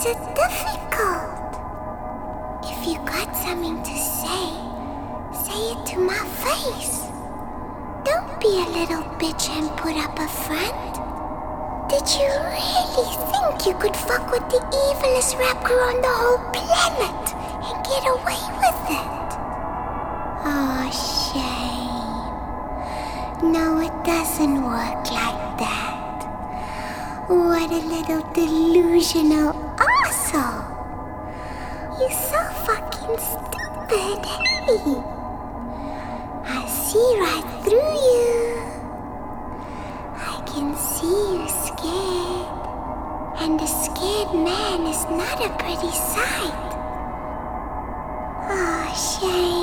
so difficult? If you got something to say it to my face. Don't be a little bitch and put up a front. Did you really think you could fuck with the evilest rapper on the whole planet and get away with it? Oh, shame. No, it doesn't work like that. What a little delusional arsehole. You're so fucking stupid, hey? I see right through you. I can see you scared. And a scared man is not a pretty sight. Oh, shame.